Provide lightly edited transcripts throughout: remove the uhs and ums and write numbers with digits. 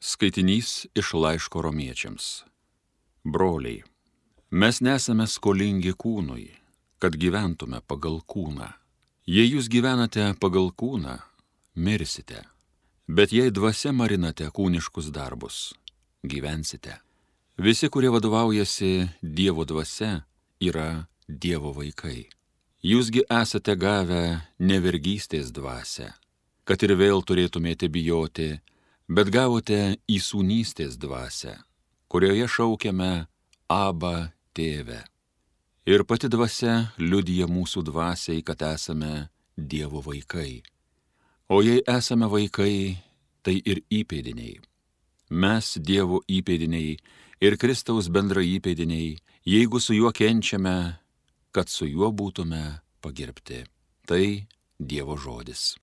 Skaitinys iš laiško romiečiams. Broliai, mes nesame skolingi kūnui, kad gyventume pagal kūną. Jei jūs gyvenate pagal kūną, mirsite, bet jei dvasia marinate kūniškus darbus, gyvensite. Visi, kurie vadovaujasi Dievo dvasia, yra Dievo vaikai. Jūsgi esate gavę nevergystės dvasią, kad ir vėl turėtumėte bijoti, bet gavote įsūnystės dvasią, kurioje šaukiame Abba Tėve. Ir pati dvasia liudija mūsų dvasiai, kad esame Dievo vaikai. O jei esame vaikai, tai ir įpėdiniai. Mes Dievo įpėdiniai ir Kristaus bendraįpėdiniai, jeigu su juo kenčiame, kad su juo būtume pagerbti. Tai Dievo žodis.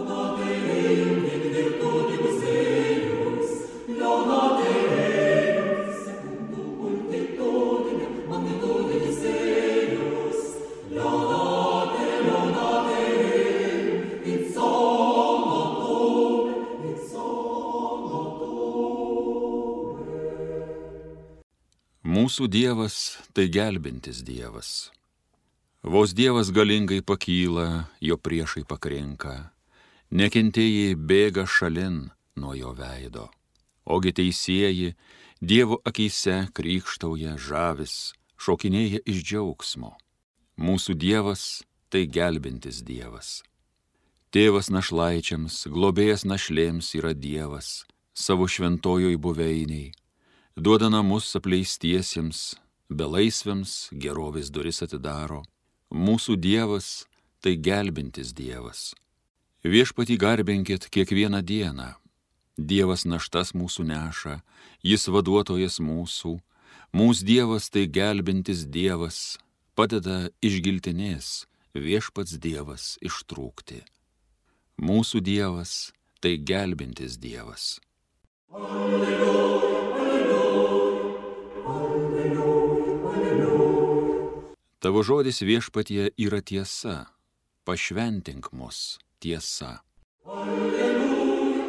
Mūsų Dievas tai gelbintis Dievas. Vos Dievas galingai pakyla, jo priešai pakrinka, nekentėjai bėga šalin nuo jo veido. Ogi teisieji Dievo akyse krykštauja, žavis, šokinėja iš džiaugsmo. Mūsų Dievas tai gelbintis Dievas. Tėvas našlaičiams, globėjas našlėms yra Dievas, savo šventojoj buveiniai. Duoda namus apleistiesiems, belaisviams gerovės duris atidaro. Mūsų Dievas tai gelbintis Dievas. Viešpatį garbinkit kiekvieną dieną. Dievas naštas mūsų neša, jis vaduotojas mūsų. Mūsų Dievas tai gelbintis Dievas, padeda iš giltinės viešpats Dievas ištrūkti. Mūsų Dievas tai gelbintis Dievas. Alleluja. Tavo žodis viešpatie yra tiesa, pašventink mus tiesa. Alleluja,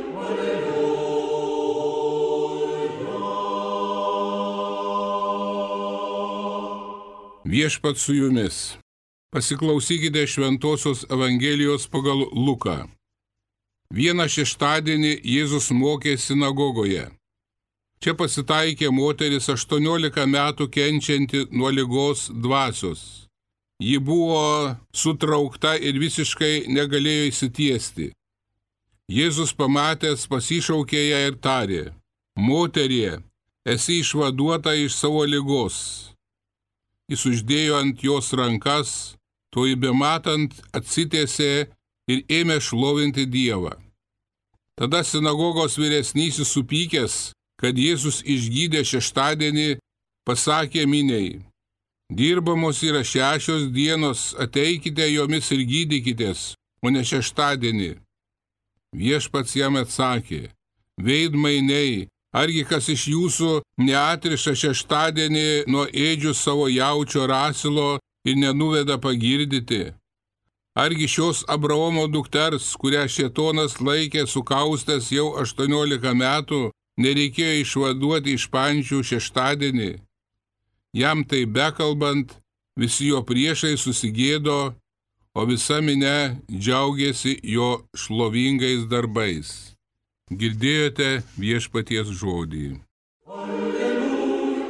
alleluja. Viešpat su jumis. Pasiklausykite Šventosios Evangelijos pagal Luką. Vieną šeštadienį Jėzus mokė sinagogoje. Čia pasitaikė moteris 18 metų kenčianti nuo ligos dvasios. Ji buvo sutraukta ir visiškai negalėjo išsitiesti. Jėzus pamatęs pasišaukė ją ir tarė: Moterie, esi išvaduota iš savo ligos. Jis uždėjo ant jos rankas, toji bematant atsitiesė ir ėmė šlovinti Dievą. Tada sinagogos vyresnysis supykęs, kad Jėzus išgydė šeštadienį, pasakė miniai: Dirbamos yra 6 dienos, ateikite jomis ir gydykitės, o ne šeštadienį. Viešpats jam atsakė: Veidmainiai, argi kas iš jūsų neatriša šeštadienį nuo ėdžių savo jaučio rasilo ir nenuveda pagirdyti? Argi šios Abraomo dukters, kurią šėtonas laikė sukaustęs jau 18 metų, nereikėjo išvaduoti iš pančių šeštadienį? Jam tai bekalbant, visi jo priešai susigėdo, o visa minia džiaugėsi jo šlovingais darbais. Girdėjote viešpaties žodį. Alleluja,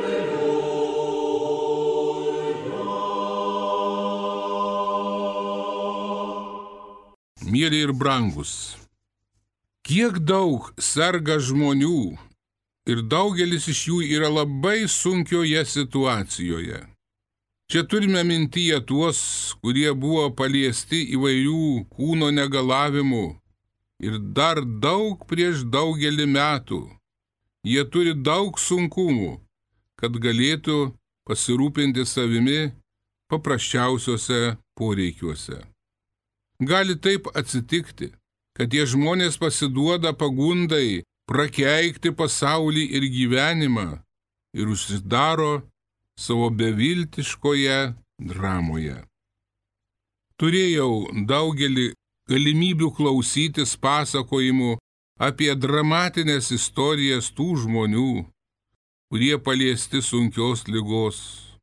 alleluja. Mieli ir brangus, kiek daug serga žmonių ir daugelis iš jų yra labai sunkioje situacijoje. Čia turime mintyje tuos, kurie buvo paliesti įvairių kūno negalavimų ir dar daug prieš daugelį metų. Jie turi daug sunkumų, kad galėtų pasirūpinti savimi paprasčiausiuose poreikiuose. Gali taip atsitikti, kad tie žmonės pasiduoda pagundai prakeikti pasaulį ir gyvenimą ir užsidaro savo beviltiškoje dramoje. Turėjau daugelį galimybių klausytis pasakojimų apie dramatinės istorijas tų žmonių, kurie paliesti sunkios ligos,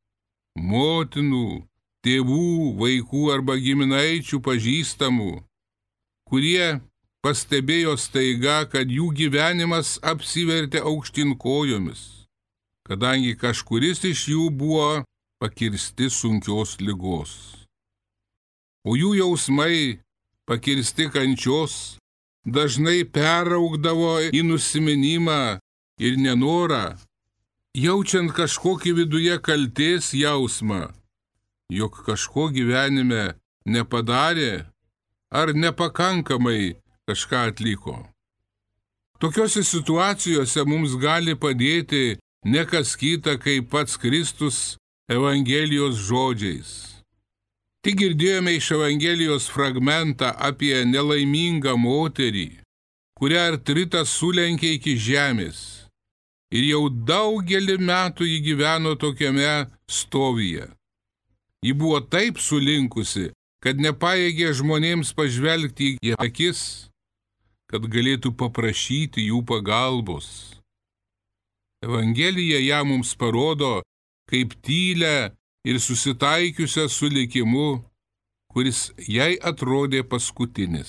motinų, tėvų, vaikų arba giminaičių pažįstamų, kurie pastebėjo staiga, kad jų gyvenimas apsivertė aukštyn kojomis, kadangi kažkuris iš jų buvo pakirsti sunkios ligos. O jų jausmai, pakirsti kančios, dažnai peraugdavo į nusiminimą ir nenorą, jaučiant kažkokį viduje kaltės jausmą, jog kažko gyvenime nepadarė ar nepakankamai kažką atliko. Tokiose situacijose mums gali padėti ne kas kita, kaip pats Kristus Evangelijos žodžiais. Tik girdėjome iš Evangelijos fragmentą apie nelaimingą moterį, kurią artritas sulenkė iki žemės. Ir jau daugelį metų ji gyveno tokiame stovyje. Ji buvo taip sulinkusi, kad nepajėgė žmonėms pažvelgti į akis, kad galėtų paprašyti jų pagalbos. Evangelija ją mums parodo kaip tylę ir susitaikiusią su likimu, kuris jai atrodė paskutinis.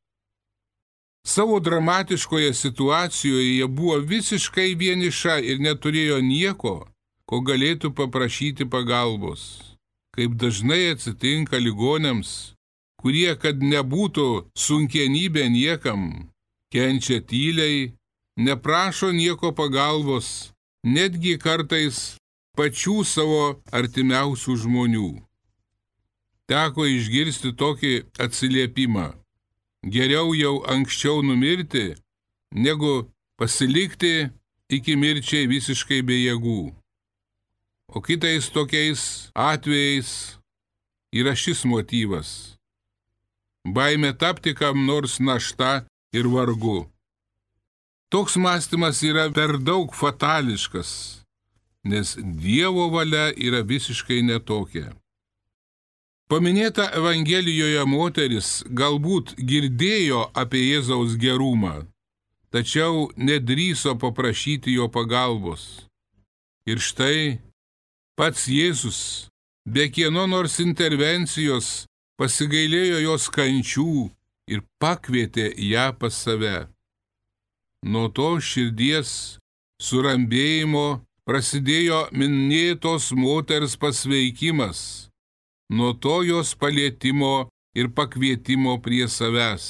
Savo dramatiškoje situacijoje jie buvo visiškai vieniša ir neturėjo nieko, ko galėtų paprašyti pagalbos. Kaip dažnai atsitinka ligoniams, kurie, kad nebūtų sunkienybė niekam, kenčia tyliai, neprašo nieko pagalbos, netgi kartais pačių savo artimiausių žmonių. Teko išgirsti tokį atsiliepimą: geriau jau anksčiau numirti, negu pasilikti iki mirčiai visiškai be jėgų. O kitais tokiais atvejais yra šis motyvas: baimė tapti kam nors našta ir vargu. Toks mąstymas yra per daug fatališkas, nes Dievo valia yra visiškai netokia. Paminėta Evangelijoje moteris galbūt girdėjo apie Jėzaus gerumą, tačiau nedrįso paprašyti jo pagalbos. Ir štai pats Jėzus, be kieno nors intervencijos, pasigailėjo jos kančių ir pakvietė ją pas save. Nuo to širdies surambėjimo prasidėjo minėtos moters pasveikimas, nuo to jos palietimo ir pakvietimo prie savęs.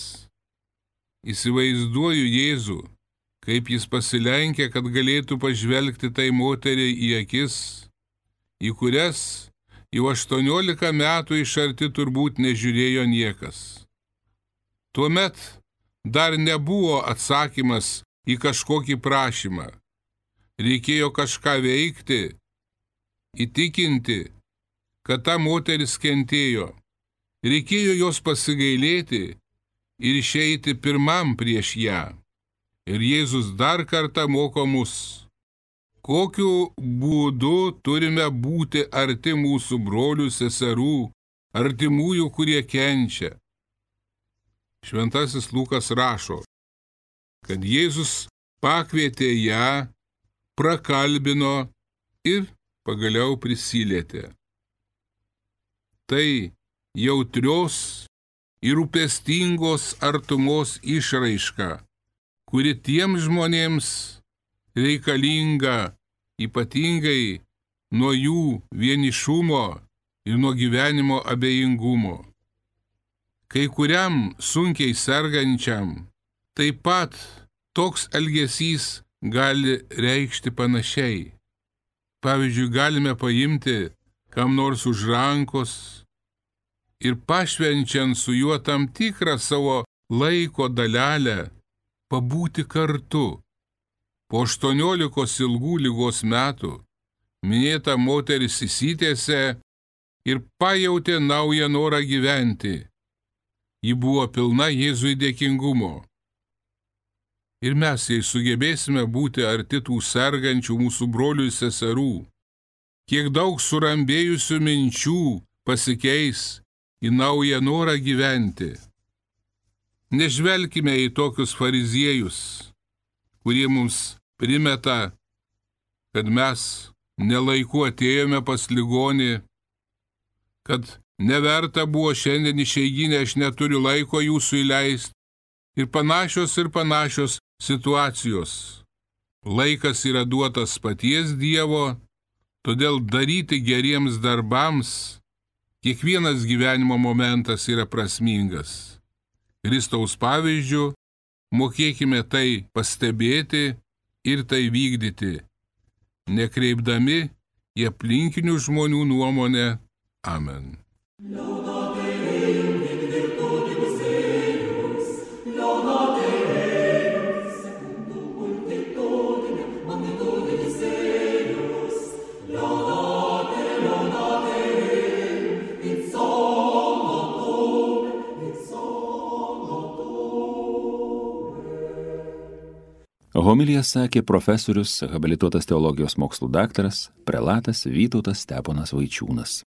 Įsivaizduoju Jėzų, kaip jis pasilenkė, kad galėtų pažvelgti tai moteriai į akis, į kurias jau 18 metų iš arti turbūt nežiūrėjo niekas. Tuomet dar nebuvo atsakymas į kažkokį prašymą. Reikėjo kažką veikti, įtikinti, kad ta moteris kentėjo. Reikėjo jos pasigailėti ir išeiti pirmam prieš ją. Ir Jėzus dar kartą moko mus, kokiu būdu turime būti arti mūsų brolių, seserų, artimųjų, kurie kenčia. Šventasis Lukas rašo, kad Jėzus pakvietė ją, prakalbino ir pagaliau prisilietė. Tai jautrios ir rūpestingos artumos išraiška, kuri tiems žmonėms reikalinga ypatingai nuo jų vienišumo ir nuo gyvenimo abejingumo. Kai kuriam sunkiai sergančiam taip pat toks elgesys gali reikšti panašiai. Pavyzdžiui, galime paimti kam nors už rankos ir pašvenčiant su juo tam tikrą savo laiko dalelę, pabūti kartu. Po 18 ilgų ligos metų minėta moteris įsitiesė ir pajautė naują norą gyventi. Ji buvo pilna Jėzui dėkingumo. Ir mes, jei sugebėsime būti arti tų sergančių mūsų brolių ir seserų, kiek daug surambėjusių minčių pasikeis į naują norą gyventi. Nežvelkime į tokius fariziejus, kurie mums primeta, kad mes nelaiku atėjome pas ligonį, kad neverta buvo šiandien išeiginę, aš neturiu laiko jūsų įleisti. Ir panašios situacijos. Laikas yra duotas paties Dievo, todėl daryti geriems darbams kiekvienas gyvenimo momentas yra prasmingas. Kristaus pavyzdžiu mokėkime tai pastebėti ir tai vykdyti, nekreipdami į aplinkinių žmonių nuomonę. Amen. Homiliją sakė profesorius, habilituotas teologijos mokslų daktaras, prelatas Vytautas Steponas Vaičiūnas.